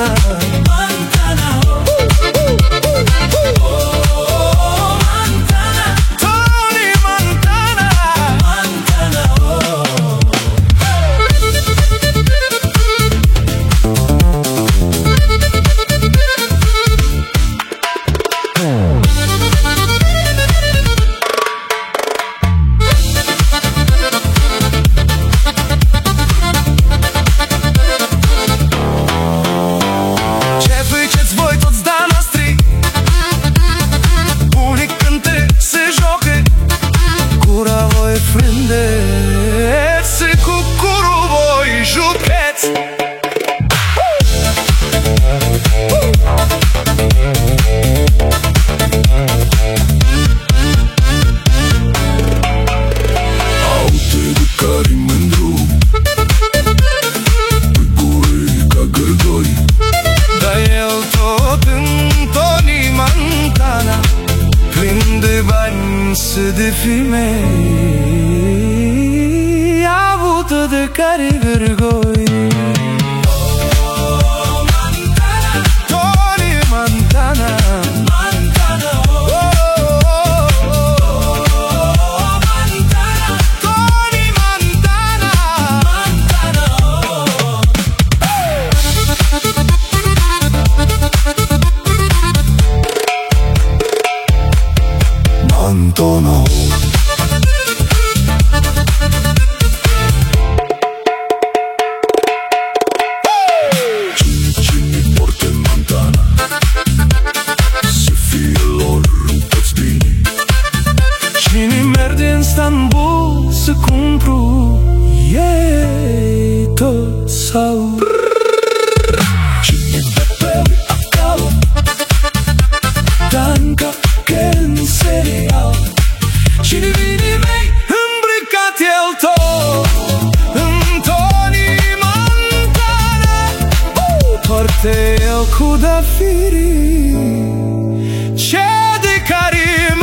Montana, Montana, Tony Montana, Montana, se cu curul voi jucați. Aute de care mândru, pe gure ca gărgoi, dar el tot în Tony Montana, plin de bani și de femei, avută de care vergoi. Tony Montana, Montana, Tony Montana, Montana. Cine porte Montana, să fie lor toți bine. cine merge în Istanbul să cumpru, ei tot sau. Cine bebewe acolo, Danca che în serial, cine vine mei îmbrăcat el tot în Tony Montana, poartă el cu dafiri, ce de care